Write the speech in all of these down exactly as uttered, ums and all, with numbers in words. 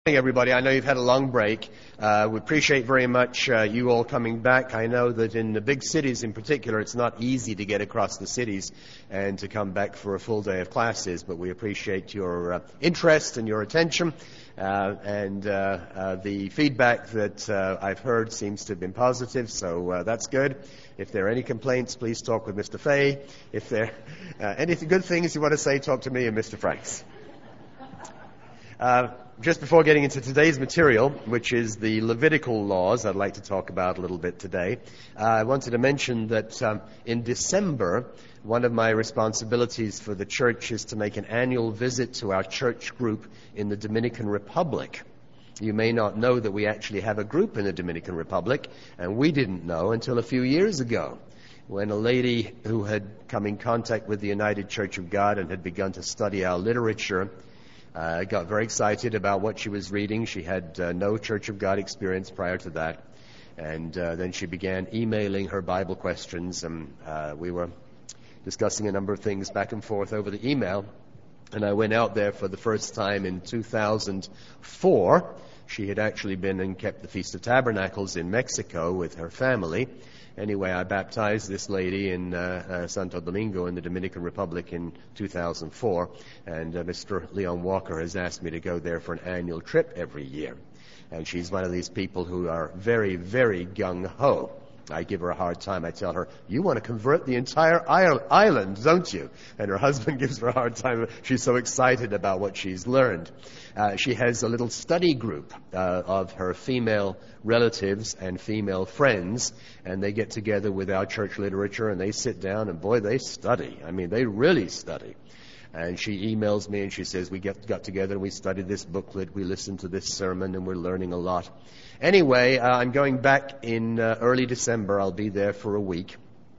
Good morning, everybody. I know you've had a long break. Uh, we appreciate very much uh, you all coming back. I know that in the big cities in particular, it's not easy to get across the cities and to come back for a full day of classes, but we appreciate your uh, interest and your attention. Uh, and uh, uh, the feedback that uh, I've heard seems to have been positive, so uh, that's good. If there are any complaints, please talk with Mister Fay. If there are uh, any good things you want to say, talk to me and Mister Franks. Uh, Just before getting into today's material, which is the Levitical laws, I'd like to talk about a little bit today. Uh, I wanted to mention that um, in December, one of my responsibilities for the church is to make an annual visit to our church group in the Dominican Republic. You may not know that we actually have a group in the Dominican Republic, and we didn't know until a few years ago, when a lady who had come in contact with the United Church of God and had begun to study our literature I uh, got very excited about what she was reading. She had uh, no Church of God experience prior to that. And uh, then she began emailing her Bible questions, and uh, we were discussing a number of things back and forth over the email. And I went out there for the first time in two thousand four. She had actually been and kept the Feast of Tabernacles in Mexico with her family. Anyway, I baptized this lady in uh, uh, Santo Domingo in the Dominican Republic in two thousand four, and uh, Mister Leon Walker has asked me to go there for an annual trip every year. And she's one of these people who are very, very gung-ho. I give her a hard time. I tell her, you want to convert the entire island, don't you? And her husband gives her a hard time. She's so excited about what she's learned. Uh, she has a little study group uh, of her female relatives and female friends, and they get together with our church literature, and they sit down, and boy, they study. I mean, they really study. And she emails me and she says, we get, got together and we studied this booklet, we listened to this sermon, and we're learning a lot. Anyway, uh, I'm going back in uh, early December. I'll be there for a week.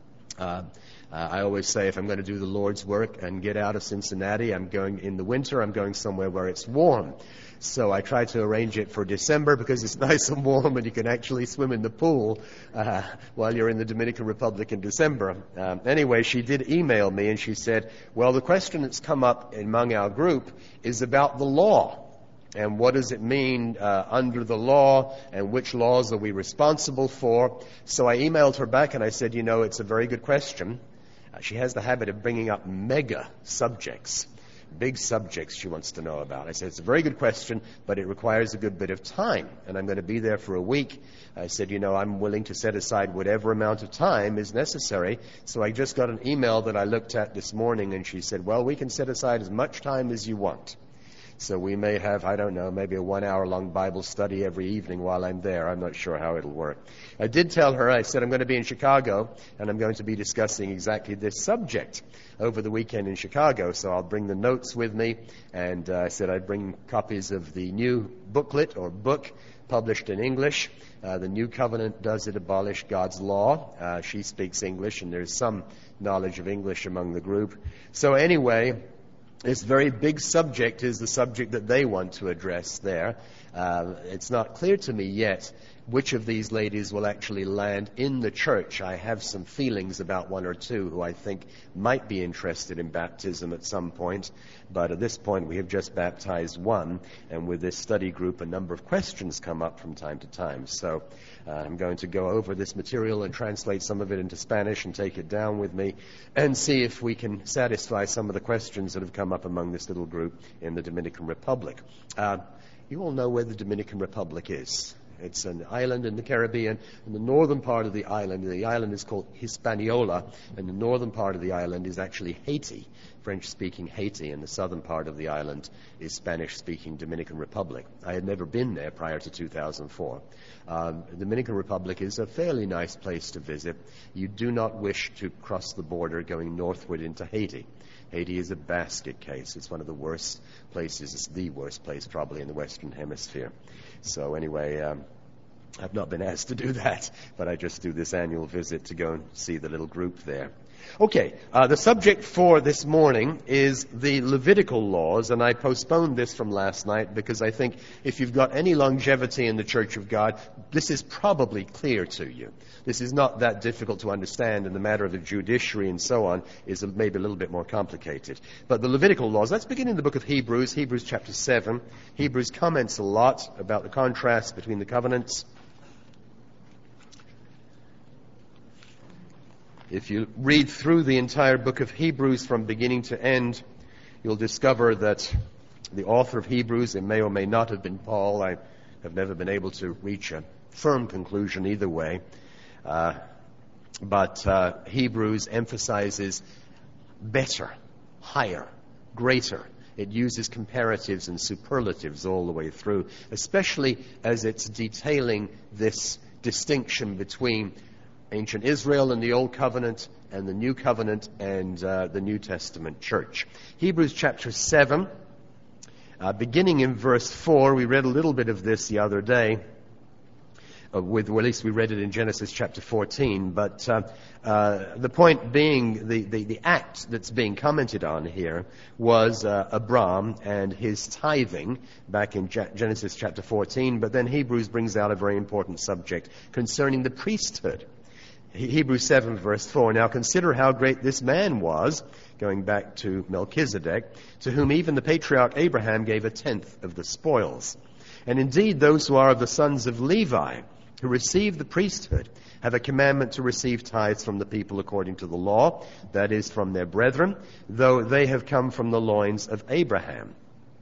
Uh, uh, I always say if I'm going to do the Lord's work and get out of Cincinnati, I'm going in the winter, I'm going somewhere where it's warm. So I try to arrange it for December because it's nice and warm and you can actually swim in the pool uh, while you're in the Dominican Republic in December. Um, anyway, she did email me and she said, well, the question that's come up among our group is about the law. And what does it mean uh, under the law, and which laws are we responsible for? So I emailed her back and I said, you know, it's a very good question. Uh, she has the habit of bringing up mega subjects. Big subjects she wants to know about. I said, it's a very good question, but it requires a good bit of time, and I'm going to be there for a week. I said, you know, I'm willing to set aside whatever amount of time is necessary. So I just got an email that I looked at this morning, and she said, well, we can set aside as much time as you want. So we may have, I don't know, maybe a one-hour-long Bible study every evening while I'm there. I'm not sure how it'll work. I did tell her, I said, I'm going to be in Chicago, and I'm going to be discussing exactly this subject over the weekend in Chicago. So I'll bring the notes with me, and uh, I said I'd bring copies of the new booklet or book published in English. Uh, the New Covenant, Does It Abolish God's Law? Uh, she speaks English, and there's some knowledge of English among the group. So anyway, this very big subject is the subject that they want to address there. Uh, it's not clear to me yet which of these ladies will actually land in the church. I have some feelings about one or two who I think might be interested in baptism at some point. But at this point, we have just baptized one. And with this study group, a number of questions come up from time to time. So uh, I'm going to go over this material and translate some of it into Spanish and take it down with me and see if we can satisfy some of the questions that have come up among this little group in the Dominican Republic. Uh, you all know where the Dominican Republic is. It's an island in the Caribbean. In the northern part of the island, the island is called Hispaniola, and the northern part of the island is actually Haiti, French-speaking Haiti, and the southern part of the island is Spanish-speaking Dominican Republic. I had never been there prior to two thousand four. Um, the Dominican Republic is a fairly nice place to visit. You do not wish to cross the border going northward into Haiti. Haiti is a basket case. It's one of the worst places. It's the worst place probably in the Western Hemisphere. So anyway, um, I've not been asked to do that, but I just do this annual visit to go and see the little group there. Okay, uh, the subject for this morning is the Levitical laws, and I postponed this from last night because I think if you've got any longevity in the Church of God, this is probably clear to you. This is not that difficult to understand, and the matter of the judiciary and so on is maybe a little bit more complicated. But the Levitical laws, let's begin in the book of Hebrews, Hebrews chapter seven. Hebrews comments a lot about the contrast between the covenants. If you read through the entire book of Hebrews from beginning to end, you'll discover that the author of Hebrews, it may or may not have been Paul. I have never been able to reach a firm conclusion either way. Uh, but uh, Hebrews emphasizes better, higher, greater. It uses comparatives and superlatives all the way through, especially as it's detailing this distinction between ancient Israel and the Old Covenant and the New Covenant and uh, the New Testament church. Hebrews chapter seven, uh, beginning in verse four, we read a little bit of this the other day, uh, with, well, at least we read it in Genesis chapter fourteen, but uh, uh, the point being, the, the, the act that's being commented on here was uh, Abram and his tithing back in Ge- Genesis chapter fourteen, but then Hebrews brings out a very important subject concerning the priesthood. Hebrews seven verse four, now consider how great this man was, going back to Melchizedek, to whom even the patriarch Abraham gave a tenth of the spoils. And indeed those who are of the sons of Levi, who receive the priesthood, have a commandment to receive tithes from the people according to the law, that is, from their brethren, though they have come from the loins of Abraham.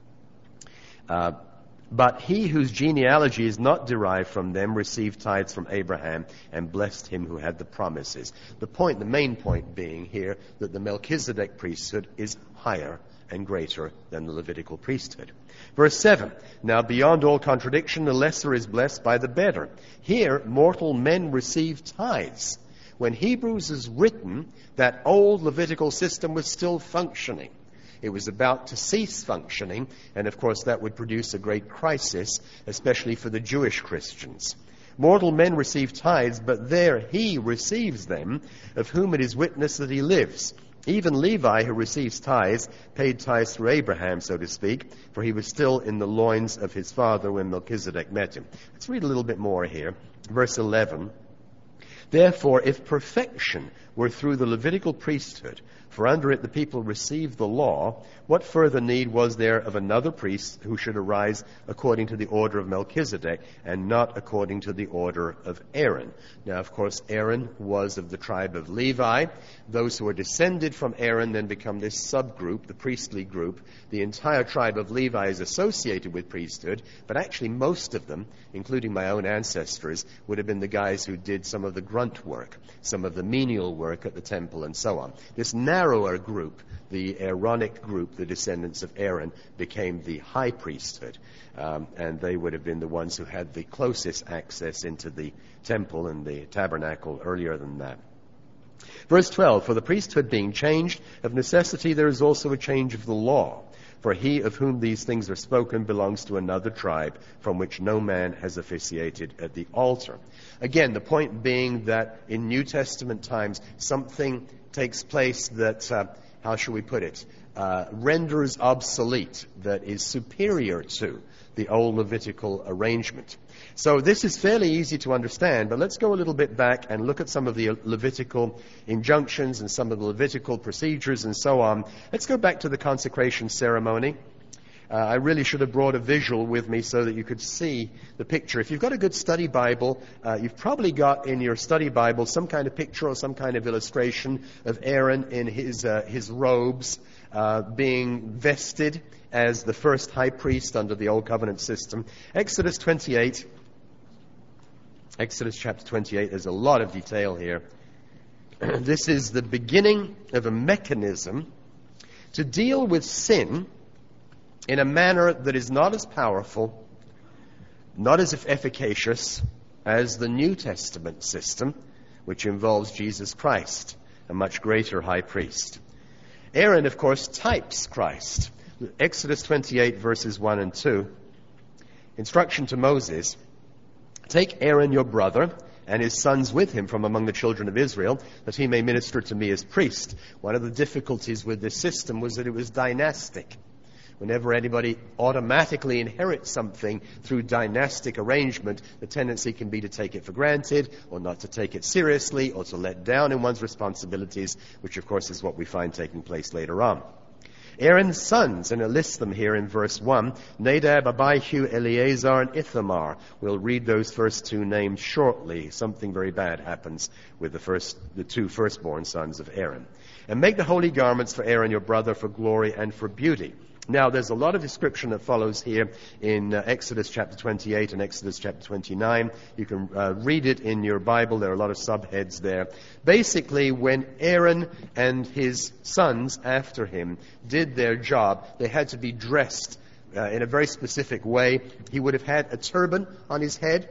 Uh, But he whose genealogy is not derived from them received tithes from Abraham and blessed him who had the promises. The point, the main point being here, that the Melchizedek priesthood is higher and greater than the Levitical priesthood. Verse seven, now beyond all contradiction, the lesser is blessed by the better. Here, mortal men receive tithes. When Hebrews is written, that old Levitical system was still functioning. It was about to cease functioning, and of course that would produce a great crisis, especially for the Jewish Christians. Mortal men receive tithes, but there he receives them, of whom it is witness that he lives. Even Levi, who receives tithes, paid tithes through Abraham, so to speak, for he was still in the loins of his father when Melchizedek met him. Let's read a little bit more here. Verse eleven. Therefore, if perfection were through the Levitical priesthood, for under it the people received the law, what further need was there of another priest who should arise according to the order of Melchizedek and not according to the order of Aaron? Now, of course, Aaron was of the tribe of Levi. Those who are descended from Aaron then become this subgroup, the priestly group. The entire tribe of Levi is associated with priesthood, but actually most of them, including my own ancestors, would have been the guys who did some of the grunt work, some of the menial work at the temple and so on. This narrower group, the Aaronic group, the descendants of Aaron, became the high priesthood. Um, and they would have been the ones who had the closest access into the temple and the tabernacle earlier than that. Verse twelve, for the priesthood being changed, of necessity there is also a change of the law. For he of whom these things are spoken belongs to another tribe, from which no man has officiated at the altar. Again, the point being that in New Testament times, something takes place that, uh, how shall we put it, uh, renders obsolete, that is superior to the old Levitical arrangement. So this is fairly easy to understand, but let's go a little bit back and look at some of the Levitical injunctions and some of the Levitical procedures and so on. Let's go back to the consecration ceremony. Uh, I really should have brought a visual with me so that you could see the picture. If you've got a good study Bible, uh, you've probably got in your study Bible some kind of picture or some kind of illustration of Aaron in his uh, his robes uh, being vested as the first high priest under the Old Covenant system. Exodus twenty-eight. Exodus chapter twenty-eight, there's a lot of detail here. This is the beginning of a mechanism to deal with sin in a manner that is not as powerful, not as efficacious as the New Testament system, which involves Jesus Christ, a much greater high priest. Aaron, of course, types Christ. Exodus twenty-eight, verses one and two. Instruction to Moses, take Aaron your brother and his sons with him from among the children of Israel, that he may minister to me as priest. One of the difficulties with this system was that it was dynastic. Whenever anybody automatically inherits something through dynastic arrangement, the tendency can be to take it for granted, or not to take it seriously, or to let down in one's responsibilities, which of course is what we find taking place later on. Aaron's sons, and I list them here in verse one, Nadab, Abihu, Eleazar, and Ithamar. We'll read those first two names shortly. Something very bad happens with the first, the two firstborn sons of Aaron. And make the holy garments for Aaron your brother for glory and for beauty. Now, there's a lot of description that follows here in uh, Exodus chapter twenty-eight and Exodus chapter twenty-nine. You can uh, read it in your Bible. There are a lot of subheads there. Basically, when Aaron and his sons after him did their job, they had to be dressed uh, in a very specific way. He would have had a turban on his head,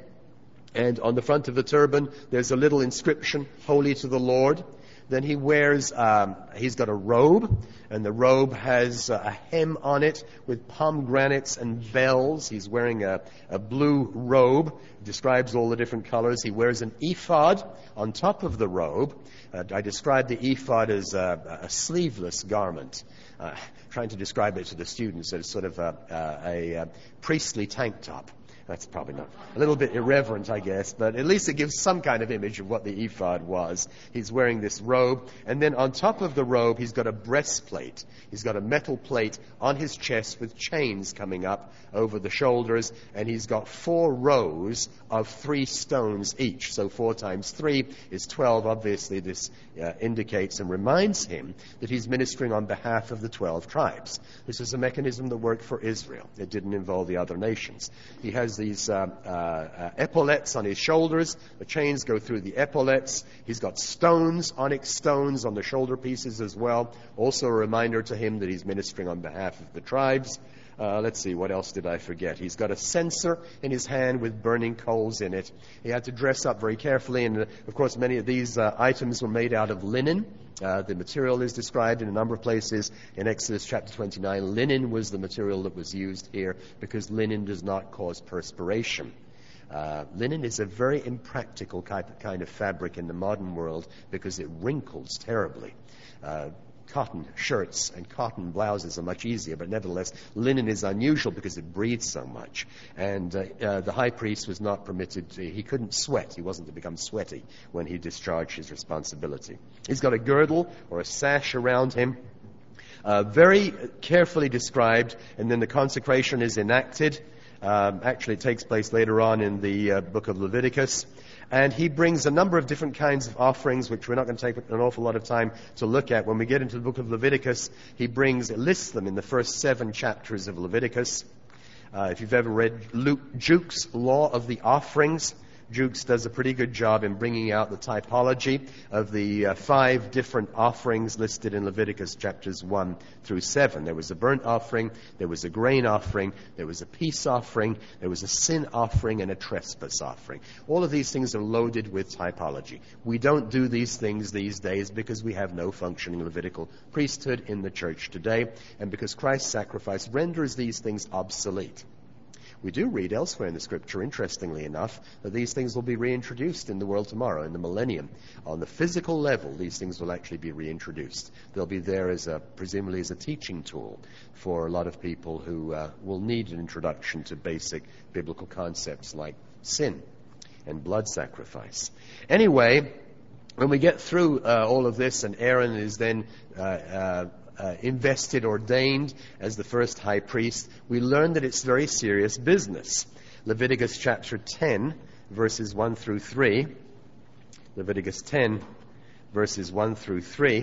and on the front of the turban, there's a little inscription, Holy to the Lord. Then he wears, um, he's got a robe, and the robe has uh, a hem on it with pomegranates and bells. He's wearing a, a blue robe. It describes all the different colors. He wears an ephod on top of the robe. Uh, I describe the ephod as a, a sleeveless garment. Uh, trying to describe it to the students as sort of a, a, a priestly tank top. That's probably not a little bit irreverent, I guess, but at least it gives some kind of image of what the ephod was. He's wearing this robe, and then on top of the robe, he's got a breastplate. He's got a metal plate on his chest with chains coming up over the shoulders, and he's got four rows of three stones each. So four times three is twelve. Obviously, this uh, indicates and reminds him that he's ministering on behalf of the twelve tribes. This is a mechanism that worked for Israel. It didn't involve the other nations. He has these uh, uh, uh, epaulets on his shoulders. The chains go through the epaulets. He's got stones, onyx stones on the shoulder pieces as well. Also a reminder to him that he's ministering on behalf of the tribes. Uh, let's see, what else did I forget? He's got a censer in his hand with burning coals in it. He had to dress up very carefully, and uh, of course many of these uh, items were made out of linen. Uh, the material is described in a number of places in Exodus chapter twenty-nine. Linen was the material that was used here because linen does not cause perspiration. Uh, linen is a very impractical kind of fabric in the modern world because it wrinkles terribly. Uh, Cotton shirts and cotton blouses are much easier, but nevertheless, linen is unusual because it breathes so much. And uh, uh, the high priest was not permitted to, he couldn't sweat. He wasn't to become sweaty when he discharged his responsibility. He's got a girdle or a sash around him, uh, very carefully described, and then the consecration is enacted. Um, actually, it takes place later on in the uh, book of Leviticus. And he brings a number of different kinds of offerings, which we're not going to take an awful lot of time to look at. When we get into the book of Leviticus, he brings, lists them in the first seven chapters of Leviticus. Uh, if you've ever read Luke Jukes' Law of the Offerings, Jukes does a pretty good job in bringing out the typology of the uh, five different offerings listed in Leviticus chapters one through seven. There was a burnt offering, there was a grain offering, there was a peace offering, there was a sin offering, and a trespass offering. All of these things are loaded with typology. We don't do these things these days because we have no functioning Levitical priesthood in the church today, and because Christ's sacrifice renders these things obsolete. We do read elsewhere in the Scripture, interestingly enough, that these things will be reintroduced in the world tomorrow, in the millennium. On the physical level, these things will actually be reintroduced. They'll be there as a, presumably as a teaching tool for a lot of people who uh, will need an introduction to basic biblical concepts like sin and blood sacrifice. Anyway, when we get through uh, all of this, and Aaron is then uh, uh, Uh, invested, ordained as the first high priest, we learn that it's very serious business. Leviticus chapter ten, verses one through three. Leviticus ten, verses one through three.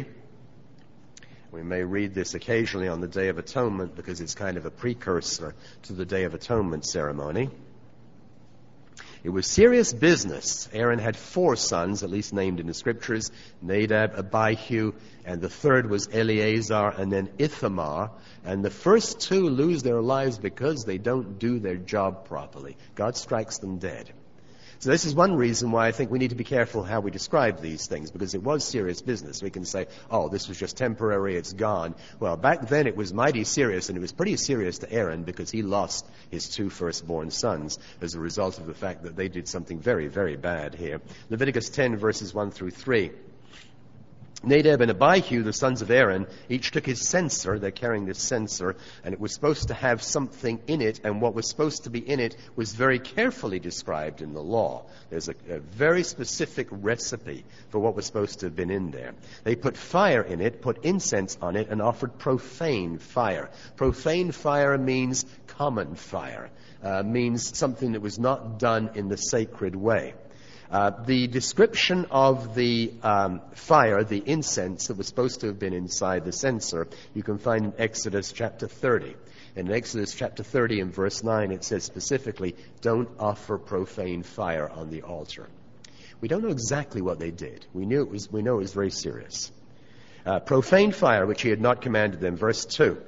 We may read this occasionally on the Day of Atonement because it's kind of a precursor to the Day of Atonement ceremony. It was serious business. Aaron had four sons, at least named in the Scriptures, Nadab, Abihu, and the third was Eleazar, and then Ithamar. And the first two lose their lives because they don't do their job properly. God strikes them dead. So this is one reason why I think we need to be careful how we describe these things, because it was serious business. We can say, oh, this was just temporary, it's gone. Well, back then it was mighty serious, and it was pretty serious to Aaron because he lost his two firstborn sons as a result of the fact that they did something very, very bad here. Leviticus ten, verses one through three. Nadab and Abihu, the sons of Aaron, each took his censer. They're carrying this censer, and it was supposed to have something in it, and what was supposed to be in it was very carefully described in the law. There's a, a very specific recipe for what was supposed to have been in there. They put fire in it, put incense on it, and offered profane fire. Profane fire means common fire, uh, means something that was not done in the sacred way. Uh, the description of the um, fire, the incense that was supposed to have been inside the censer, you can find in Exodus chapter thirty. In Exodus chapter thirty and verse nine, it says specifically, don't offer profane fire on the altar. We don't know exactly what they did. We knew it was, we know it was very serious. Uh, profane fire, which he had not commanded them. Verse two.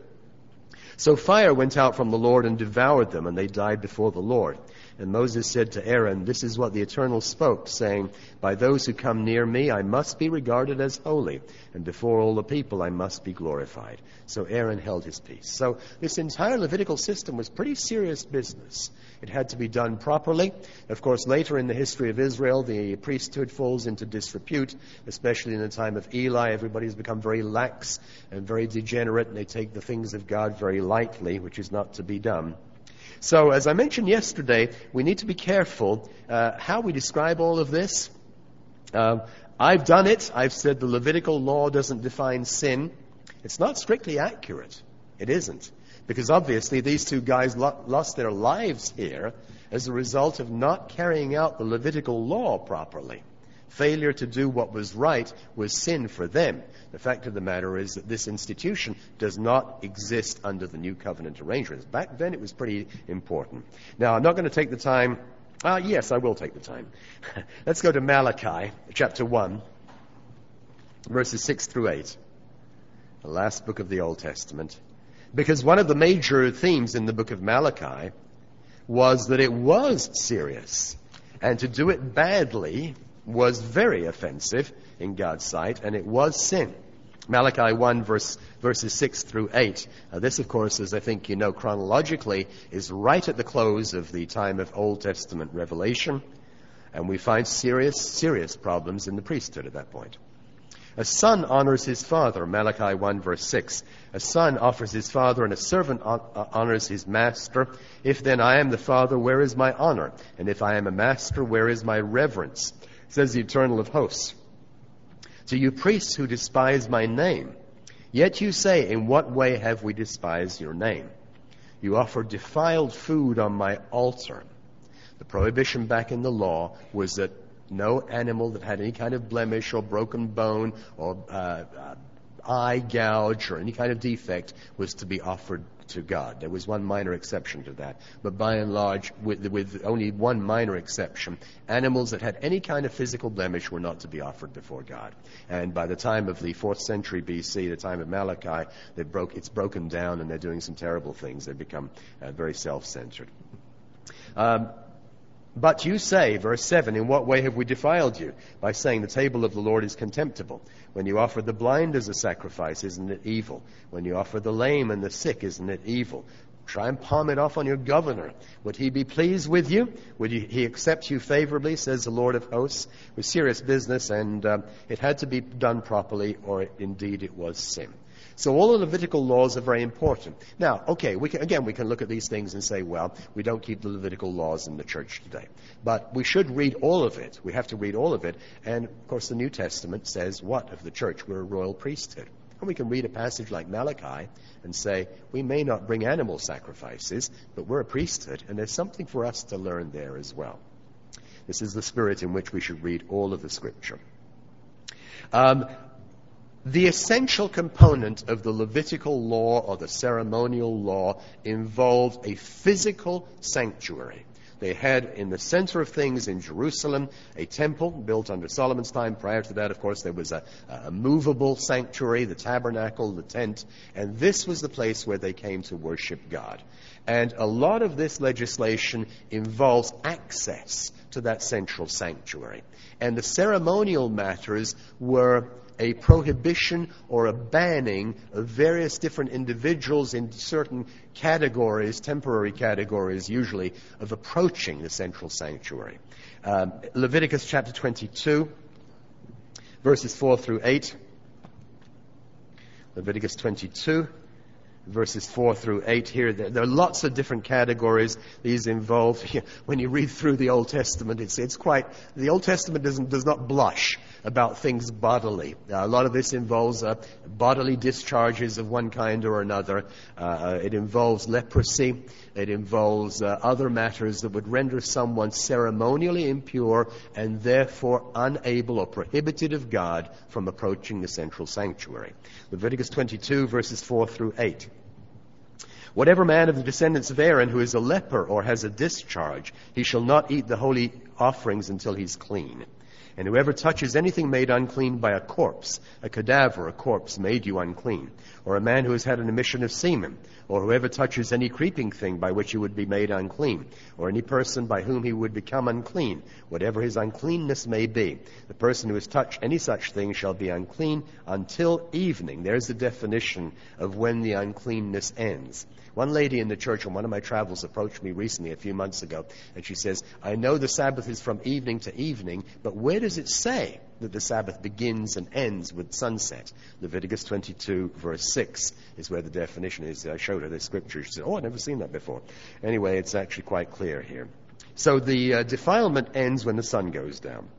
So fire went out from the Lord and devoured them, and they died before the Lord. And Moses said to Aaron, this is what the Eternal spoke, saying, by those who come near me I must be regarded as holy, and before all the people I must be glorified. So Aaron held his peace. So this entire Levitical system was pretty serious business. It had to be done properly. Of course, later in the history of Israel, the priesthood falls into disrepute, especially in the time of Eli. Everybody's become very lax and very degenerate, and they take the things of God very lightly, which is not to be done. So, as I mentioned yesterday, we need to be careful uh, how we describe all of this. Uh, I've done it. I've said the Levitical law doesn't define sin. It's not strictly accurate. It isn't. Because obviously these two guys lo- lost their lives here as a result of not carrying out the Levitical law properly. Failure to do what was right was sin for them. The fact of the matter is that this institution does not exist under the New Covenant arrangements. Back then it was pretty important. Now, I'm not going to take the time. Ah, yes, I will take the time. Let's go to Malachi, chapter one, verses six through eight. The last book of the Old Testament. Because one of the major themes in the book of Malachi was that it was serious. And to do it badly was very offensive in God's sight, and it was sin. Malachi one, verse, verses six through eight. Uh, this, of course, as I think you know chronologically, is right at the close of the time of Old Testament revelation, and we find serious, serious problems in the priesthood at that point. A son honors his father, Malachi one, verse six. A son offers his father, and a servant honors his master. If then I am the father, where is my honor? And if I am a master, where is my reverence? Says the Eternal of hosts. To you priests who despise my name, yet you say, in what way have we despised your name? You offer defiled food on my altar. The prohibition back in the law was that no animal that had any kind of blemish or broken bone or uh, uh, eye gouge or any kind of defect was to be offered to God. There was one minor exception to that. But by and large, with, with only one minor exception, animals that had any kind of physical blemish were not to be offered before God. And by the time of the fourth century B C, the time of Malachi, they broke, it's broken down and they're doing some terrible things. They've become uh, very self-centered. Um, But you say, verse seven, in what way have we defiled you? By saying the table of the Lord is contemptible. When you offer the blind as a sacrifice, isn't it evil? When you offer the lame and the sick, isn't it evil? Try and palm it off on your governor. Would he be pleased with you? Would he accept you favorably, says the Lord of hosts? It was serious business, and uh, it had to be done properly, or it, indeed it was sin. So all the Levitical laws are very important. Now, okay, we can, again, we can look at these things and say, well, we don't keep the Levitical laws in the church today. But we should read all of it. We have to read all of it. And, of course, the New Testament says what of the church? We're a royal priesthood. And we can read a passage like Malachi and say, we may not bring animal sacrifices, but we're a priesthood, and there's something for us to learn there as well. This is the spirit in which we should read all of the Scripture. Um, The essential component of the Levitical law or the ceremonial law involved a physical sanctuary. They had in the center of things in Jerusalem a temple built under Solomon's time. Prior to that, of course, there was a, a movable sanctuary, the tabernacle, the tent, and this was the place where they came to worship God. And a lot of this legislation involves access to that central sanctuary. And the ceremonial matters were a prohibition or a banning of various different individuals in certain categories, temporary categories usually, of approaching the central sanctuary. Um, Leviticus chapter twenty-two, verses four through eight. Leviticus twenty-two, verses four through eight here. There, there are lots of different categories. These involve, when you read through the Old Testament, it's, it's quite, the Old Testament doesn't, does not blush about things bodily. Uh, a lot of this involves uh, bodily discharges of one kind or another. Uh, it involves leprosy. It involves uh, other matters that would render someone ceremonially impure and therefore unable or prohibited of God from approaching the central sanctuary. Leviticus twenty-two, verses four through eight. Whatever man of the descendants of Aaron who is a leper or has a discharge, he shall not eat the holy offerings until he's clean. And whoever touches anything made unclean by a corpse, a cadaver, a corpse made you unclean, or a man who has had an emission of semen, or whoever touches any creeping thing by which he would be made unclean, or any person by whom he would become unclean, whatever his uncleanness may be, the person who has touched any such thing shall be unclean until evening. There's the definition of when the uncleanness ends. One lady in the church on one of my travels approached me recently, a few months ago, and she says, I know the Sabbath is from evening to evening, but where does it say that the Sabbath begins and ends with sunset? Leviticus twenty-two, verse six is where the definition is. I showed her the scripture. She said, oh, I've never seen that before. Anyway, it's actually quite clear here. So the uh, defilement ends when the sun goes down.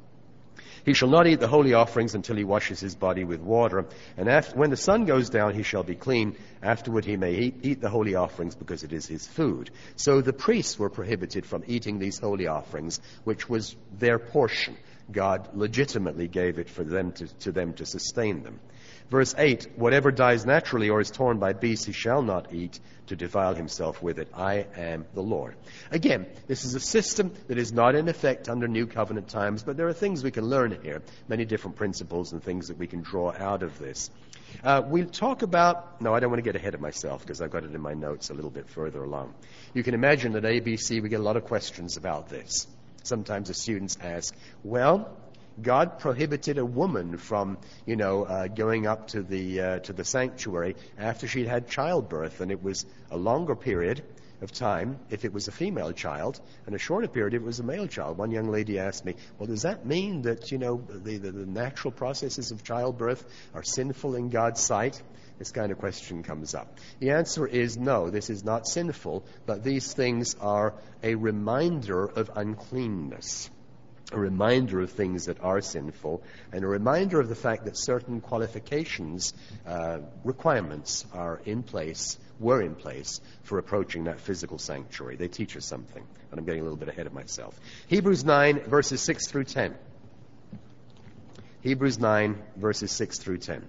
He shall not eat the holy offerings until he washes his body with water. And after, when the sun goes down, he shall be clean. Afterward he may eat, eat the holy offerings because it is his food. So the priests were prohibited from eating these holy offerings, which was their portion. God legitimately gave it for them to, to them to sustain them. Verse eight, whatever dies naturally or is torn by beasts, he shall not eat to defile himself with it. I am the Lord. Again, this is a system that is not in effect under New Covenant times, but there are things we can learn here, many different principles and things that we can draw out of this. Uh, we'll talk about, no, I don't want to get ahead of myself because I've got it in my notes a little bit further along. You can imagine that at A B C we get a lot of questions about this. Sometimes the students ask, well, God prohibited a woman from, you know, uh, going up to the uh, to the sanctuary after she'd had childbirth, and it was a longer period of time if it was a female child, and a shorter period if it was a male child. One young lady asked me, well, does that mean that, you know, the, the, the natural processes of childbirth are sinful in God's sight? This kind of question comes up. The answer is no, this is not sinful, but these things are a reminder of uncleanness. A reminder of things that are sinful, and a reminder of the fact that certain qualifications, uh, requirements are in place, were in place for approaching that physical sanctuary. They teach us something, and I'm getting a little bit ahead of myself. Hebrews nine, verses six through ten. Hebrews nine, verses six through ten.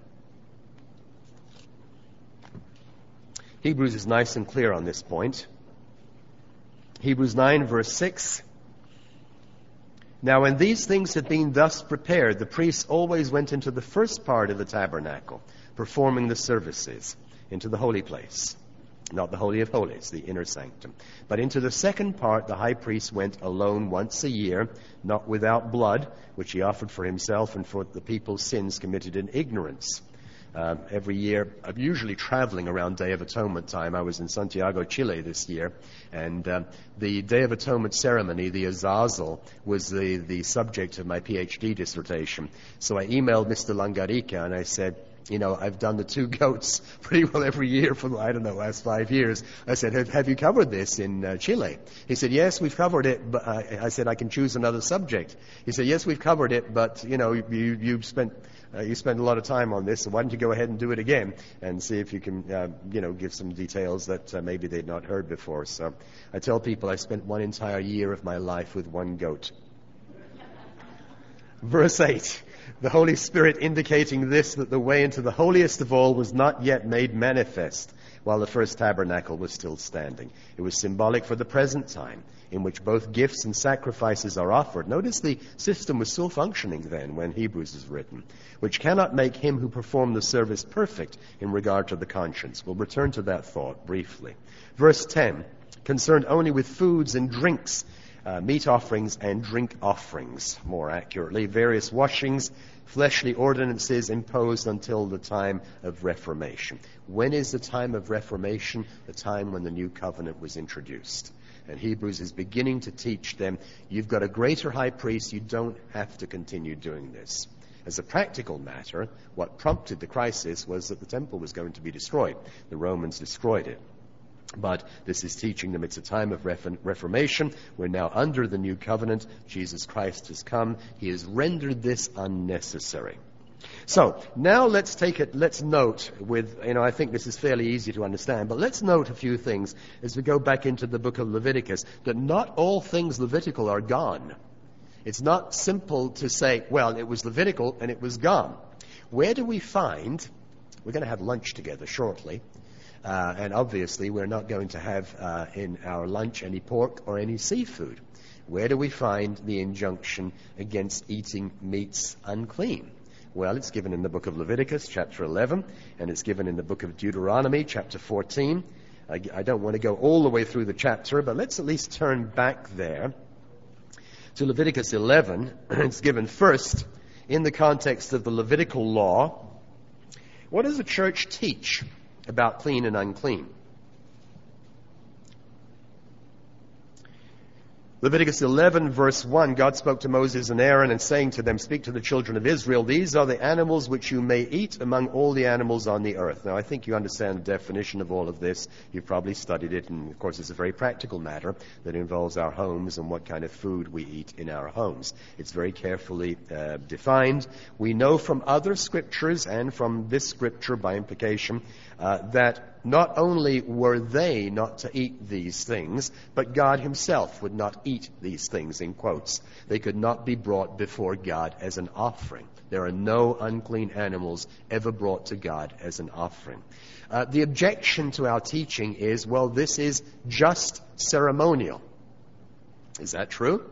Hebrews is nice and clear on this point. Hebrews nine, verse six. Now, when these things had been thus prepared, the priests always went into the first part of the tabernacle, performing the services, into the holy place. Not the Holy of Holies, the inner sanctum. But into the second part, the high priest went alone once a year, not without blood, which he offered for himself and for the people's sins committed in ignorance. Um, every year, I'm usually traveling around Day of Atonement time. I was in Santiago, Chile this year, and uh, the Day of Atonement ceremony, the Azazel, was the, the subject of my PhD dissertation. So I emailed Mister Langarica and I said, you know, I've done the two goats pretty well every year for, I don't know, the last five years. I said, have, have you covered this in uh, Chile? He said, yes, we've covered it, but I, I said, I can choose another subject. He said, yes, we've covered it, but, you know, you, you spent... Uh, you spend a lot of time on this, so why don't you go ahead and do it again and see if you can, uh, you know, give some details that uh, maybe they'd not heard before. So I tell people I spent one entire year of my life with one goat. Verse eight, the Holy Spirit indicating this, that the way into the holiest of all was not yet made manifest while the first tabernacle was still standing. It was symbolic for the present time, in which both gifts and sacrifices are offered. Notice the system was still functioning then when Hebrews is written, which cannot make him who performed the service perfect in regard to the conscience. We'll return to that thought briefly. Verse ten, concerned only with foods and drinks, Uh, meat offerings and drink offerings, more accurately, various washings, fleshly ordinances imposed until the time of Reformation. When is the time of Reformation? The time when the new covenant was introduced. And Hebrews is beginning to teach them, you've got a greater high priest, you don't have to continue doing this. As a practical matter, what prompted the crisis was that the temple was going to be destroyed. The Romans destroyed it. But this is teaching them it's a time of reformation. We're now under the new covenant. Jesus Christ has come. He has rendered this unnecessary. So now let's take it, let's note with, you know, I think this is fairly easy to understand, but let's note a few things as we go back into the book of Leviticus, that not all things Levitical are gone. It's not simple to say, well, it was Levitical and it was gone. Where do we find, we're going to have lunch together shortly, Uh, and obviously, we're not going to have uh, in our lunch any pork or any seafood. Where do we find the injunction against eating meats unclean? Well, it's given in the book of Leviticus, chapter eleven, and it's given in the book of Deuteronomy, chapter fourteen. I, I don't want to go all the way through the chapter, but let's at least turn back there to Leviticus eleven. It's given first in the context of the Levitical law. What does the church teach about clean and unclean? Leviticus eleven, verse one, God spoke to Moses and Aaron and saying to them, speak to the children of Israel, these are the animals which you may eat among all the animals on the earth. Now, I think you understand the definition of all of this. You've probably studied it, and of course, it's a very practical matter that involves our homes and what kind of food we eat in our homes. It's very carefully uh, defined. We know from other scriptures and from this scripture by implication uh, that not only were they not to eat these things, but God himself would not eat these things, in quotes. They could not be brought before God as an offering. There are no unclean animals ever brought to God as an offering. Uh, the objection to our teaching is, well, this is just ceremonial. Is that true?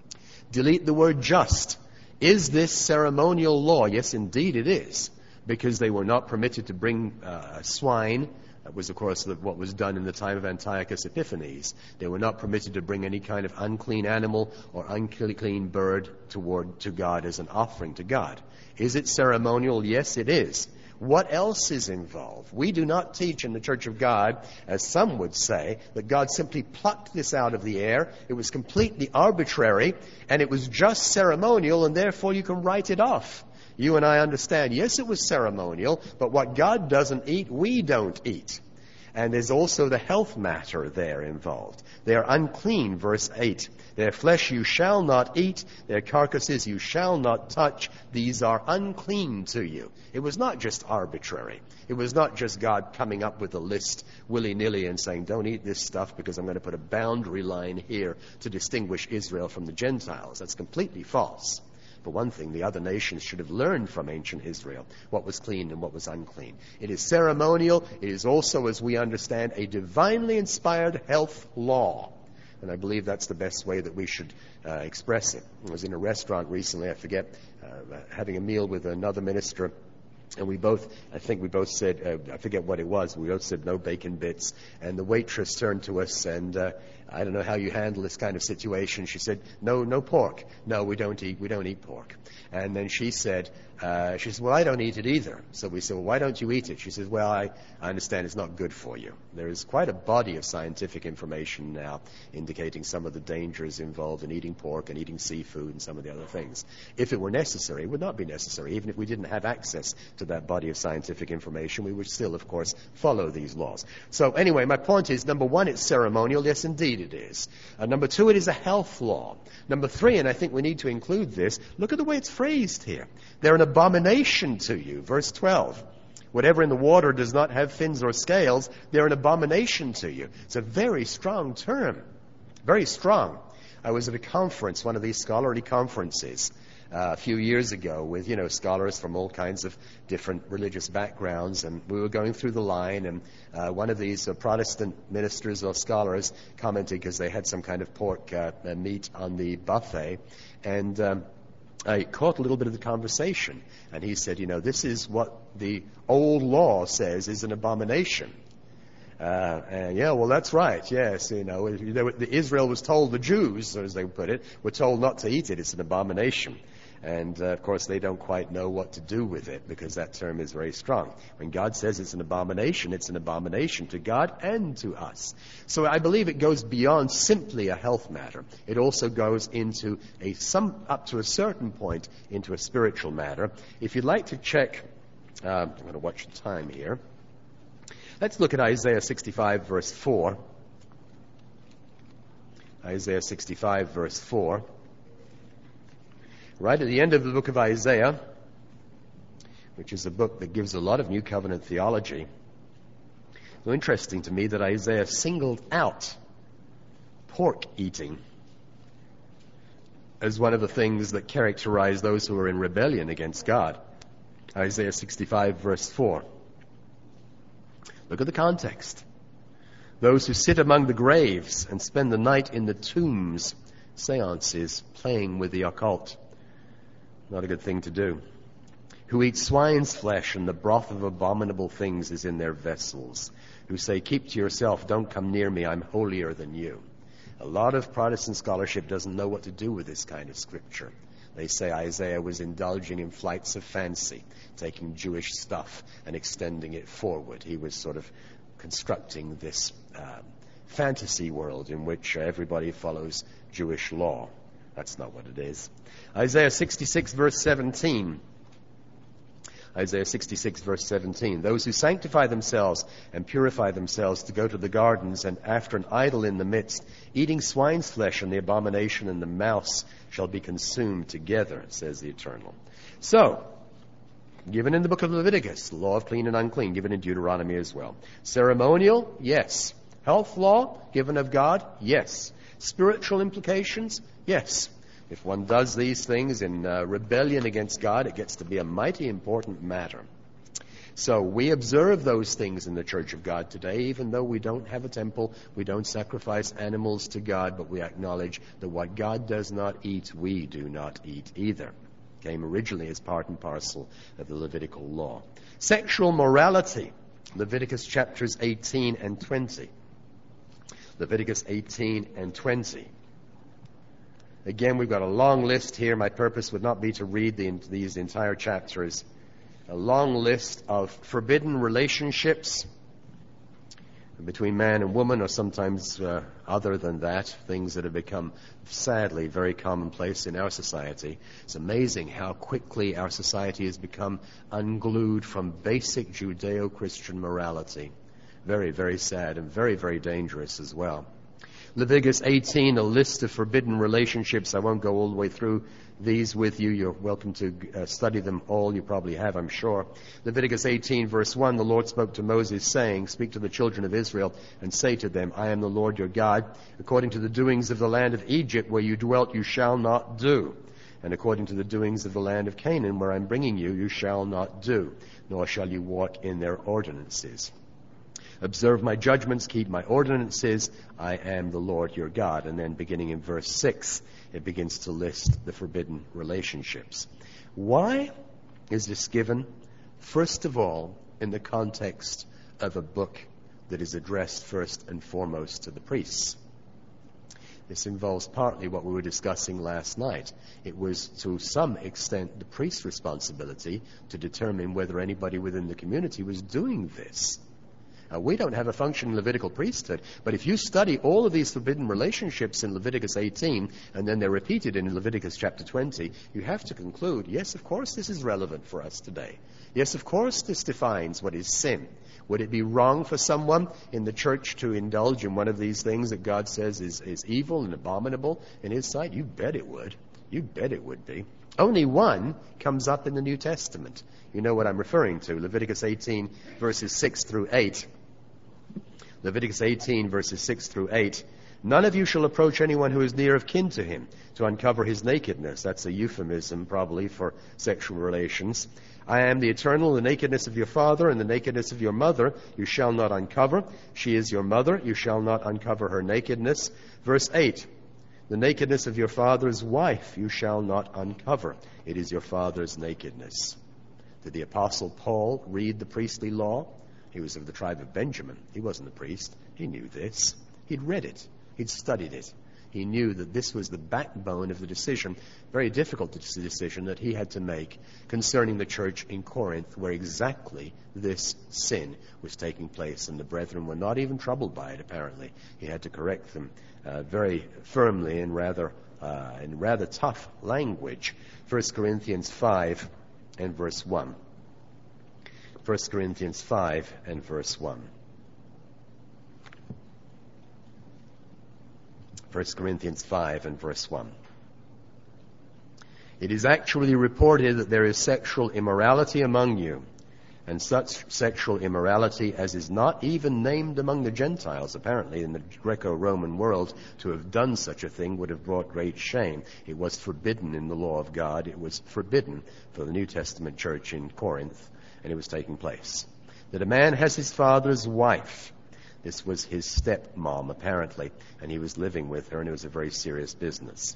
Delete the word just. Is this ceremonial law? Yes, indeed it is. Because they were not permitted to bring uh, swine. That was, of course, what was done in the time of Antiochus Epiphanes. They were not permitted to bring any kind of unclean animal or unclean bird toward to God as an offering to God. Is it ceremonial? Yes, it is. What else is involved? We do not teach in the Church of God, as some would say, that God simply plucked this out of the air. It was completely arbitrary, and it was just ceremonial, and therefore you can write it off. You and I understand, yes, it was ceremonial, but what God doesn't eat, we don't eat. And there's also the health matter there involved. They are unclean, verse eight. Their flesh you shall not eat, their carcasses you shall not touch. These are unclean to you. It was not just arbitrary. It was not just God coming up with a list willy-nilly and saying, don't eat this stuff because I'm going to put a boundary line here to distinguish Israel from the Gentiles. That's completely false. For one thing, the other nations should have learned from ancient Israel what was clean and what was unclean. It is ceremonial. It is also, as we understand, a divinely inspired health law. And I believe that's the best way that we should uh, express it. I was in a restaurant recently, I forget, uh, having a meal with another minister. And we both, I think we both said, uh, I forget what it was, we both said no bacon bits. And the waitress turned to us and, uh, I don't know how you handle this kind of situation. She said, no, no pork. No, we don't eat, we don't eat pork. And then she said, uh, she said, well, I don't eat it either. So we said, well, why don't you eat it? She says, well, I, I understand it's not good for you. There is quite a body of scientific information now indicating some of the dangers involved in eating pork and eating seafood and some of the other things. If it were necessary, it would not be necessary. Even if we didn't have access to that body of scientific information, we would still, of course, follow these laws. So anyway, my point is, number one, it's ceremonial. Yes, indeed it is. Uh, number two, it is a health law. Number three, and I think we need to include this, look at the way it's phrased here. They're an abomination to you. Verse twelve. Whatever in the water does not have fins or scales, they're an abomination to you. It's a very strong term. Very strong. I was at a conference, one of these scholarly conferences, Uh, a few years ago with, you know, scholars from all kinds of different religious backgrounds, and we were going through the line, and uh, one of these uh, Protestant ministers or scholars commented, because they had some kind of pork uh, meat on the buffet, and um, I caught a little bit of the conversation, and he said, you know, this is what the old law says is an abomination. Uh, and yeah, well, that's right. Yes, you know, the Israel was told, the Jews, as they put it, were told not to eat it. It's an abomination. And, uh, of course, they don't quite know what to do with it because that term is very strong. When God says it's an abomination, it's an abomination to God and to us. So I believe it goes beyond simply a health matter. It also goes into a some up to a certain point into a spiritual matter. If you'd like to check, uh, I'm going to watch the time here. Let's look at Isaiah sixty-five, verse four. Isaiah sixty-five, verse four. Right at the end of the book of Isaiah, which is a book that gives a lot of New Covenant theology. So interesting to me that Isaiah singled out pork eating as one of the things that characterize those who are in rebellion against God. Isaiah sixty-five, verse four. Look at the context. Those who sit among the graves and spend the night in the tombs, seances, playing with the occult. Not a good thing to do. Who eat swine's flesh, and the broth of abominable things is in their vessels. Who say, keep to yourself, don't come near me, I'm holier than you. A lot of Protestant scholarship doesn't know what to do with this kind of scripture. They say Isaiah was indulging in flights of fancy, taking Jewish stuff and extending it forward. He was sort of constructing this uh, fantasy world in which everybody follows Jewish law. That's not what it is. Isaiah sixty-six, verse seventeen. Isaiah sixty-six, verse seventeen. Those who sanctify themselves and purify themselves to go to the gardens, and after an idol in the midst, eating swine's flesh, and the abomination and the mouse shall be consumed together, says the Eternal. So, given in the book of Leviticus, the law of clean and unclean, given in Deuteronomy as well. Ceremonial, yes. Health law, given of God, yes. Spiritual implications, yes. If one does these things in uh, rebellion against God, it gets to be a mighty important matter. So we observe those things in the Church of God today, even though we don't have a temple, we don't sacrifice animals to God, but we acknowledge that what God does not eat, we do not eat either. It came originally as part and parcel of the Levitical law. Sexual morality, Leviticus chapters eighteen and twenty. Leviticus eighteen and twenty. Again, we've got a long list here. My purpose would not be to read the, these entire chapters. A long list of forbidden relationships between man and woman, or sometimes uh, other than that, things that have become sadly very commonplace in our society. It's amazing how quickly our society has become unglued from basic Judeo-Christian morality. Very, very sad and very, very dangerous as well. Leviticus eighteen, a list of forbidden relationships. I won't go all the way through these with you. You're welcome to uh, study them all. You probably have, I'm sure. Leviticus eighteen, verse one, the Lord spoke to Moses, saying, speak to the children of Israel and say to them, I am the Lord your God. According to the doings of the land of Egypt, where you dwelt, you shall not do. And according to the doings of the land of Canaan, where I'm bringing you, you shall not do, nor shall you walk in their ordinances. Observe my judgments, keep my ordinances. I am the Lord your God. And then beginning in verse six, it begins to list the forbidden relationships. Why is this given? First of all, in the context of a book that is addressed first and foremost to the priests. This involves partly what we were discussing last night. It was to some extent the priest's responsibility to determine whether anybody within the community was doing this. Uh, we don't have a functioning Levitical priesthood, but if you study all of these forbidden relationships in Leviticus eighteen, and then they're repeated in Leviticus chapter twenty, you have to conclude, yes, of course this is relevant for us today. Yes, of course this defines what is sin. Would it be wrong for someone in the church to indulge in one of these things that God says is, is evil and abominable in his sight? You bet it would. You bet it would be. Only one comes up in the New Testament. You know what I'm referring to. Leviticus eighteen, verses six through eight. Leviticus eighteen, verses six through eight. None of you shall approach anyone who is near of kin to him to uncover his nakedness. That's a euphemism, probably, for sexual relations. I am the Eternal, the nakedness of your father and the nakedness of your mother you shall not uncover. She is your mother, you shall not uncover her nakedness. Verse eight. The nakedness of your father's wife you shall not uncover. It is your father's nakedness. Did the Apostle Paul read the priestly law He was of the tribe of Benjamin. He wasn't a priest. He knew this. He'd read it. He'd studied it. He knew that this was the backbone of the decision, very difficult decision that he had to make concerning the church in Corinth, where exactly this sin was taking place, and the brethren were not even troubled by it, apparently. He had to correct them uh, very firmly in rather, uh, in rather tough language. First Corinthians five and verse one. First Corinthians five and verse one. First Corinthians five and verse one. It is actually reported that there is sexual immorality among you, and such sexual immorality as is not even named among the Gentiles. Apparently, in the Greco-Roman world, to have done such a thing would have brought great shame. It was forbidden in the law of God. It was forbidden for the New Testament church in Corinth, and it was taking place. That a man has his father's wife. This was his stepmom, apparently, and he was living with her, and it was a very serious business.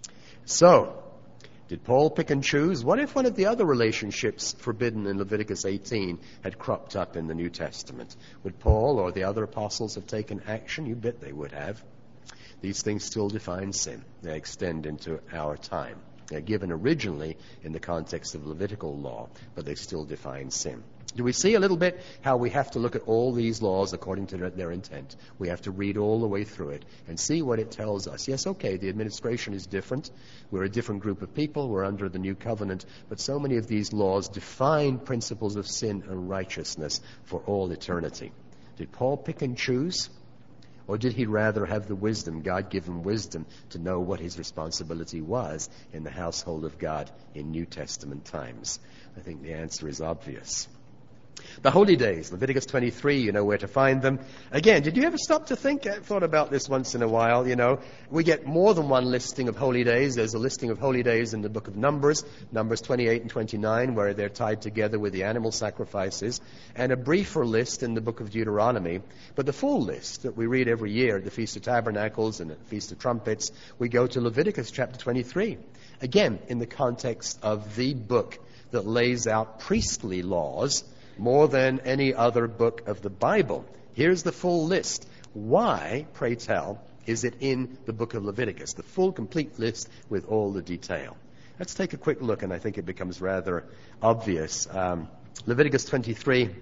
So, did Paul pick and choose? What if one of the other relationships forbidden in Leviticus eighteen had cropped up in the New Testament? Would Paul or the other apostles have taken action? You bet they would have. These things still define sin. They extend into our time. They're given originally in the context of Levitical law, but they still define sin. Do we see a little bit how we have to look at all these laws according to their intent? We have to read all the way through it and see what it tells us. Yes, okay, the administration is different. We're a different group of people. We're under the new covenant. But so many of these laws define principles of sin and righteousness for all eternity. Did Paul pick and choose? Or did he rather have the wisdom, God-given wisdom, to know what his responsibility was in the household of God in New Testament times? I think the answer is obvious. The holy days, Leviticus twenty-three, you know where to find them. Again, did you ever stop to think? I've thought about this once in a while, you know. We get more than one listing of holy days. There's a listing of holy days in the book of Numbers, Numbers twenty-eight and twenty-nine, where they're tied together with the animal sacrifices, and a briefer list in the book of Deuteronomy. But the full list that we read every year at the Feast of Tabernacles and at the Feast of Trumpets, we go to Leviticus chapter twenty-three. Again, in the context of the book that lays out priestly laws, more than any other book of the Bible. Here's the full list. Why, pray tell, is it in the book of Leviticus? The full, complete list with all the detail. Let's take a quick look, and I think it becomes rather obvious. Um, Leviticus twenty-three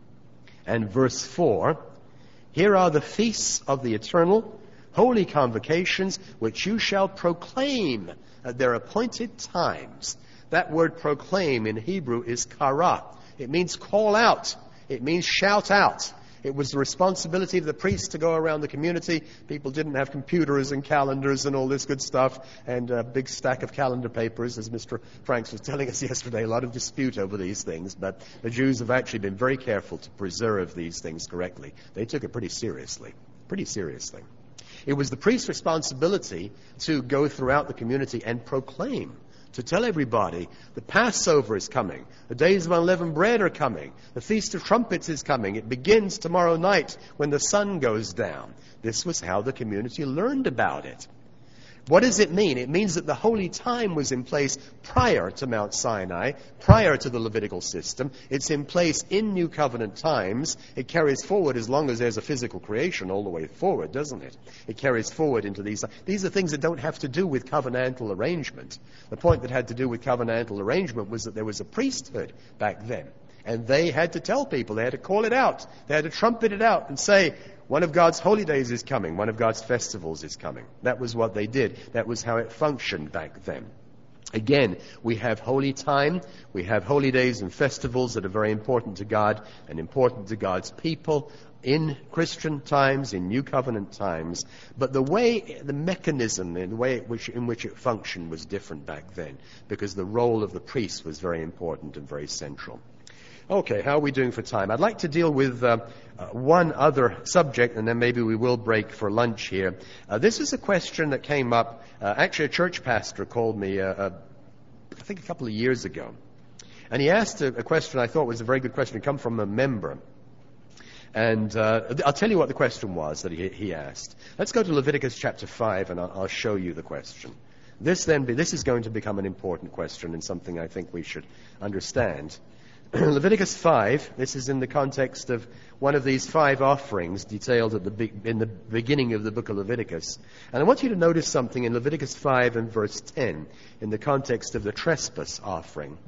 and verse four. Here are the feasts of the eternal, holy convocations, which you shall proclaim at their appointed times. That word proclaim in Hebrew is kara. It means call out. It means shout out. It was the responsibility of the priest to go around the community. People didn't have computers and calendars and all this good stuff and a big stack of calendar papers, as Mister Franks was telling us yesterday. A lot of dispute over these things, but the Jews have actually been very careful to preserve these things correctly. They took it pretty seriously, pretty seriously. It was the priest's responsibility to go throughout the community and proclaim, to tell everybody the Passover is coming, the days of unleavened bread are coming, the Feast of Trumpets is coming. It begins tomorrow night when the sun goes down. This was how the community learned about it. What does it mean? It means that the holy time was in place prior to Mount Sinai, prior to the Levitical system. It's in place in New Covenant times. It carries forward as long as there's a physical creation all the way forward, doesn't it? It carries forward into these. These are things that don't have to do with covenantal arrangement. The point that had to do with covenantal arrangement was that there was a priesthood back then. And they had to tell people, they had to call it out, they had to trumpet it out and say, one of God's holy days is coming, one of God's festivals is coming. That was what they did. That was how it functioned back then. Again, we have holy time, we have holy days and festivals that are very important to God and important to God's people in Christian times, in New Covenant times. But the way, the mechanism and the way in which, in which it functioned was different back then, because the role of the priest was very important and very central. Okay, how are we doing for time? I'd like to deal with uh, uh, one other subject, and then maybe we will break for lunch here. Uh, this is a question that came up. Uh, actually, a church pastor called me, uh, uh, I think, a couple of years ago. And he asked a, a question I thought was a very good question. It came from a member. And uh, I'll tell you what the question was that he, he asked. Let's go to Leviticus chapter five, and I'll, I'll show you the question. This then, be, this is going to become an important question and something I think we should understand. Leviticus five, this is in the context of one of these five offerings detailed at the be- in the beginning of the book of Leviticus. And I want you to notice something in Leviticus five and verse ten, in the context of the trespass offering.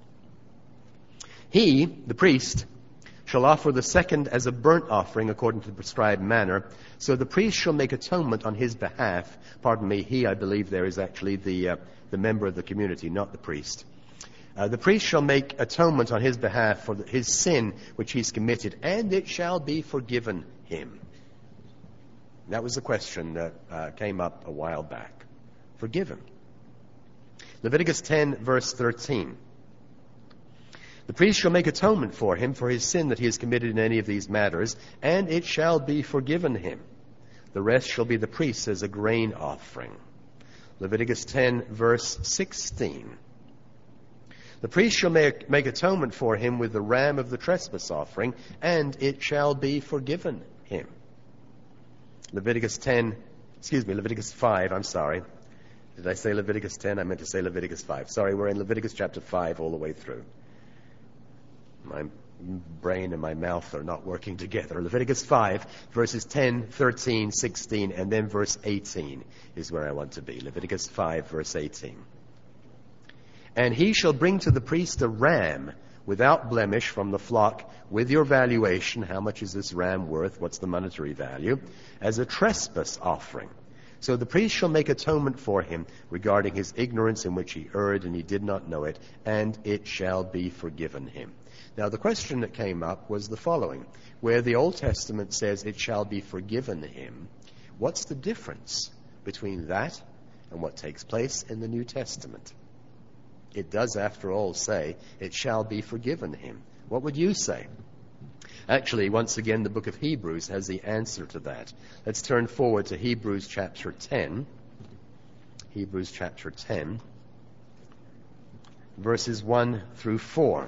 He, the priest, shall offer the second as a burnt offering according to the prescribed manner. So the priest shall make atonement on his behalf. Pardon me, he, I believe there is actually the, uh, the member of the community, not the priest. Uh, the priest shall make atonement on his behalf for the, his sin which he's committed, and it shall be forgiven him. That was the question that uh, came up a while back. Forgiven. Leviticus ten, verse thirteen. The priest shall make atonement for him for his sin that he has committed in any of these matters, and it shall be forgiven him. The rest shall be the priest's as a grain offering. Leviticus ten, verse sixteen. The priest shall make, make atonement for him with the ram of the trespass offering, and it shall be forgiven him. Leviticus ten, excuse me, Leviticus five, I'm sorry. Did I say Leviticus ten? I meant to say Leviticus five. Sorry, we're in Leviticus chapter five all the way through. My brain and my mouth are not working together. Leviticus five, verses ten, thirteen, sixteen, and then verse eighteen is where I want to be. Leviticus five, verse eighteen. And he shall bring to the priest a ram without blemish from the flock with your valuation. How much is this ram worth? What's the monetary value? As a trespass offering. So the priest shall make atonement for him regarding his ignorance in which he erred and he did not know it, and it shall be forgiven him. Now the question that came up was the following. Where the Old Testament says it shall be forgiven him, what's the difference between that and what takes place in the New Testament? It does, after all, say, it shall be forgiven him. What would you say? Actually, once again, the book of Hebrews has the answer to that. Let's turn forward to Hebrews chapter ten. Hebrews chapter ten, verses one through four.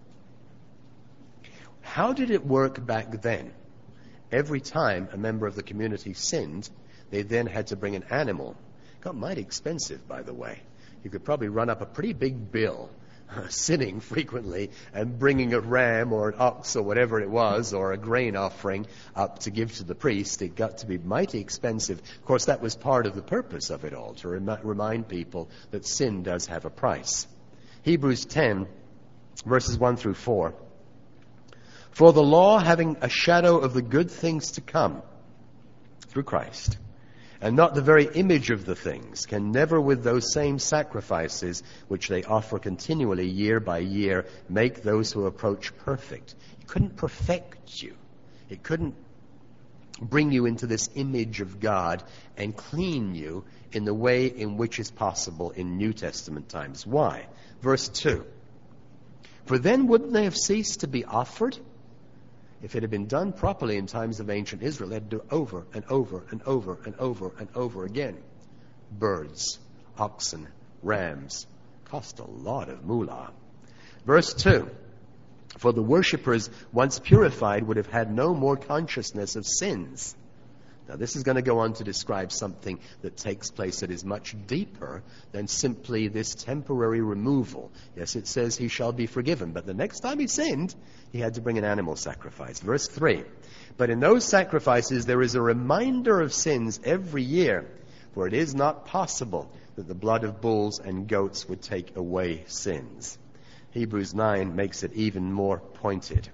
How did it work back then? Every time a member of the community sinned, they then had to bring an animal. Got mighty expensive, by the way. You could probably run up a pretty big bill, uh, sinning frequently and bringing a ram or an ox or whatever it was, or a grain offering up to give to the priest. It got to be mighty expensive. Of course, that was part of the purpose of it all, to rem- remind people that sin does have a price. Hebrews ten, verses one through four. For the law, having a shadow of the good things to come through Christ, and not the very image of the things, can never with those same sacrifices which they offer continually year by year make those who approach perfect. It couldn't perfect you. It couldn't bring you into this image of God and clean you in the way in which is possible in New Testament times. Why? Verse two. For then wouldn't they have ceased to be offered? If it had been done properly in times of ancient Israel, they had to do over and over and over and over and over again. Birds, oxen, rams, cost a lot of moolah. Verse two, for the worshippers, once purified, would have had no more consciousness of sins. Now this is going to go on to describe something that takes place that is much deeper than simply this temporary removal. Yes, it says he shall be forgiven, but the next time he sinned, he had to bring an animal sacrifice. Verse three, but in those sacrifices there is a reminder of sins every year, for it is not possible that the blood of bulls and goats would take away sins. Hebrews nine makes it even more pointed.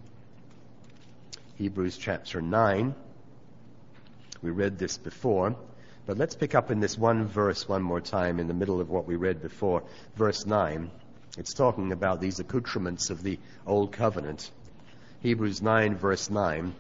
Hebrews chapter nine. We read this before, but let's pick up in this one verse one more time in the middle of what we read before. Verse nine, it's talking about these accoutrements of the Old Covenant. Hebrews nine, verse nine.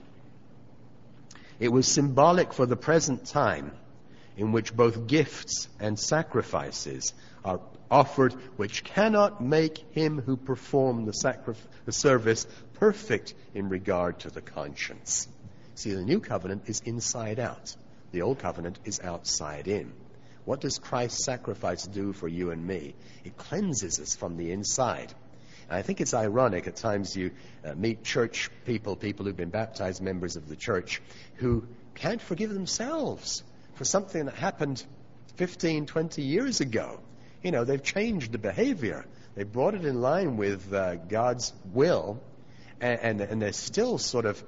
It was symbolic for the present time in which both gifts and sacrifices are offered, which cannot make him who performed the, sacrif- the service perfect in regard to the conscience. See, the new covenant is inside out. The old covenant is outside in. What does Christ's sacrifice do for you and me? It cleanses us from the inside. And I think it's ironic at times you uh, meet church people, people who've been baptized members of the church, who can't forgive themselves for something that happened fifteen, twenty years ago. You know, they've changed the behavior. They brought it in line with uh, God's will, and, and, and they're still sort of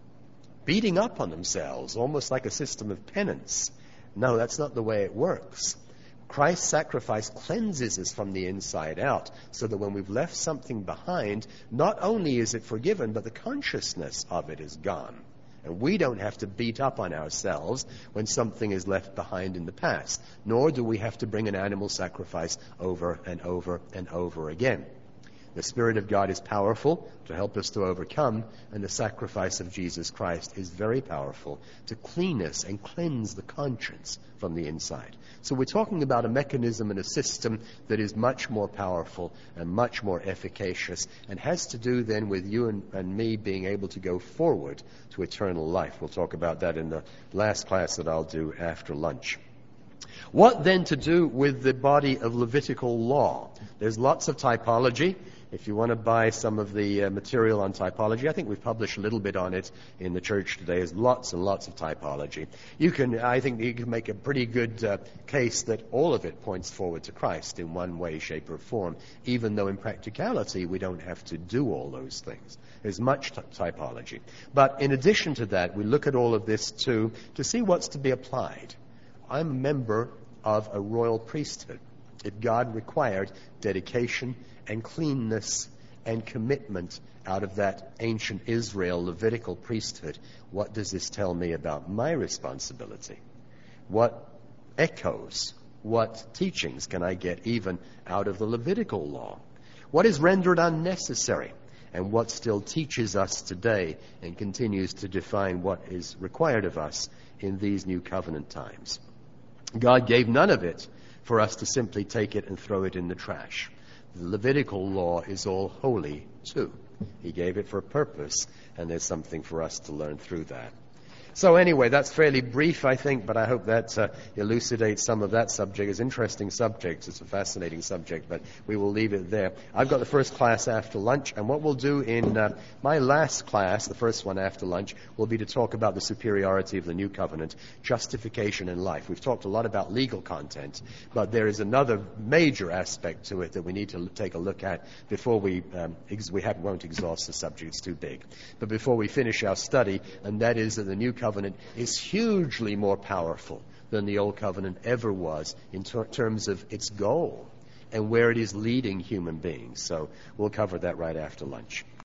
beating up on themselves, almost like a system of penance. No, that's not the way it works. Christ's sacrifice cleanses us from the inside out, so that when we've left something behind, not only is it forgiven, but the consciousness of it is gone. And we don't have to beat up on ourselves when something is left behind in the past, nor do we have to bring an animal sacrifice over and over and over again. The Spirit of God is powerful to help us to overcome, and the sacrifice of Jesus Christ is very powerful to clean us and cleanse the conscience from the inside. So we're talking about a mechanism and a system that is much more powerful and much more efficacious, and has to do then with you and, and me being able to go forward to eternal life. We'll talk about that in the last class that I'll do after lunch. What then to do with the body of Levitical law? There's lots of typology. If you want to buy some of the uh, material on typology, I think we've published a little bit on it in the church today. There's lots and lots of typology. You can, I think you can make a pretty good uh, case that all of it points forward to Christ in one way, shape, or form, even though in practicality we don't have to do all those things. There's much t- typology. But in addition to that, we look at all of this too to see what's to be applied. I'm a member of a royal priesthood. If God required dedication and cleanness and commitment out of that ancient Israel Levitical priesthood, what does this tell me about my responsibility? What echoes, what teachings can I get even out of the Levitical law? What is rendered unnecessary, and what still teaches us today and continues to define what is required of us in these new covenant times? God gave none of it for us to simply take it and throw it in the trash. The Levitical law is all holy too. He gave it for a purpose, and there's something for us to learn through that. So anyway, that's fairly brief, I think, but I hope that uh, elucidates some of that subject. It's an interesting subject. It's a fascinating subject, but we will leave it there. I've got the first class after lunch, and what we'll do in uh, my last class, the first one after lunch, will be to talk about the superiority of the New Covenant, justification in life. We've talked a lot about legal content, but there is another major aspect to it that we need to take a look at before we um, ex- we have, won't exhaust the subject. It's too big. But before we finish our study, and that is that the New Covenant Covenant is hugely more powerful than the Old Covenant ever was in ter- terms of its goal and where it is leading human beings. So we'll cover that right after lunch.